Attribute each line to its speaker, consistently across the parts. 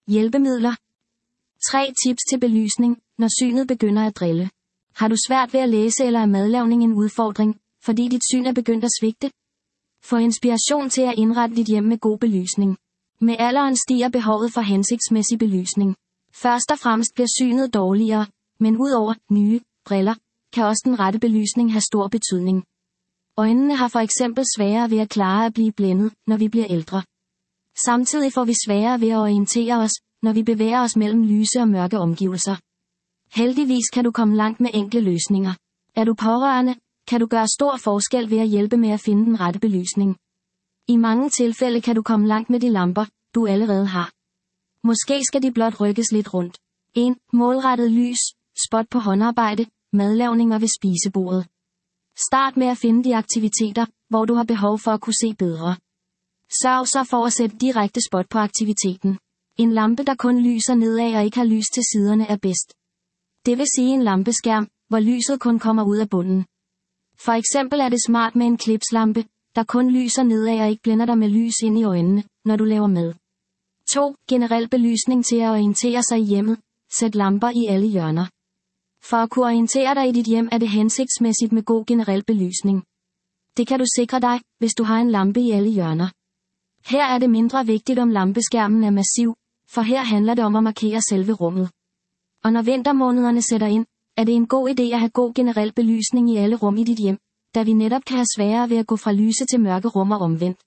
Speaker 1: Hjælpemidler. 3 tips til belysning, når synet begynder at drille. Har du svært ved at læse, eller er madlavning en udfordring, fordi dit syn er begyndt at svigte? Få inspiration til at indrette dit hjem med god belysning. Med alderen stiger behovet for hensigtsmæssig belysning. Først og fremmest bliver synet dårligere, men udover nye briller, kan også den rette belysning have stor betydning. Øjnene har for eksempel sværere ved at klare at blive blændet, når vi bliver ældre. Samtidig får vi sværere ved at orientere os, når vi bevæger os mellem lyse og mørke omgivelser. Heldigvis kan du komme langt med enkle løsninger. Er du pårørende, kan du gøre stor forskel ved at hjælpe med at finde den rette belysning. I mange tilfælde kan du komme langt med de lamper, du allerede har. Måske skal de blot rykkes lidt rundt. 1. Målrettet lys, spot på håndarbejde, madlavning og ved spisebordet. Start med at finde de aktiviteter, hvor du har behov for at kunne se bedre. Sørg så for at sætte direkte spot på aktiviteten. En lampe, der kun lyser nedad og ikke har lys til siderne, er bedst. Det vil sige en lampeskærm, hvor lyset kun kommer ud af bunden. For eksempel er det smart med en klipslampe, der kun lyser nedad og ikke blænder dig med lys ind i øjnene, når du laver mad. 2. Generel belysning til at orientere sig i hjemmet. Sæt lamper i alle hjørner. For at kunne orientere dig i dit hjem er det hensigtsmæssigt med god generel belysning. Det kan du sikre dig, hvis du har en lampe i alle hjørner. Her er det mindre vigtigt, om lampeskærmen er massiv, for her handler det om at markere selve rummet. Og når vintermånederne sætter ind, er det en god idé at have god generel belysning i alle rum i dit hjem, da vi netop kan have sværere ved at gå fra lyse til mørke rum og omvendt.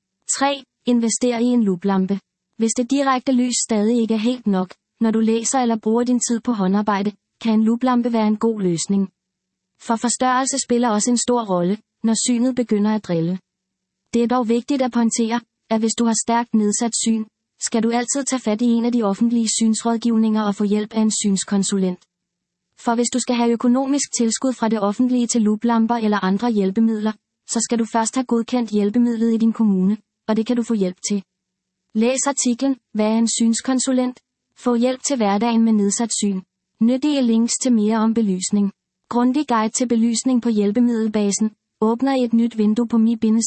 Speaker 1: 3. Invester i en luplampe. Hvis det direkte lys stadig ikke er helt nok, når du læser eller bruger din tid på håndarbejde, kan en luplampe være en god løsning. For forstørrelse spiller også en stor rolle, når synet begynder at drille. Det er dog vigtigt at pointere, at hvis du har stærkt nedsat syn, skal du altid tage fat i en af de offentlige synsrådgivninger og få hjælp af en synskonsulent. For hvis du skal have økonomisk tilskud fra det offentlige til luplamper eller andre hjælpemidler, så skal du først have godkendt hjælpemidlet i din kommune, og det kan du få hjælp til. Læs artiklen, hvad er en synskonsulent? Få hjælp til hverdagen med nedsat syn. Nyttige links til mere om belysning. Grundig guide til belysning på hjælpemiddelbasen. Åbner et nyt vindue på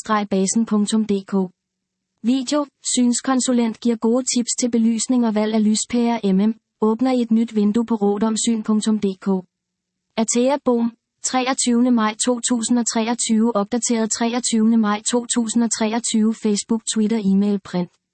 Speaker 1: mi-basen.dk. Video. Synskonsulent giver gode tips til belysning og valg af lyspærer Åbner et nyt vindue på rådomsyn.dk. Atea Boom. 23. maj 2023. Opdateret 23. maj 2023. Facebook, Twitter, e-mail, print.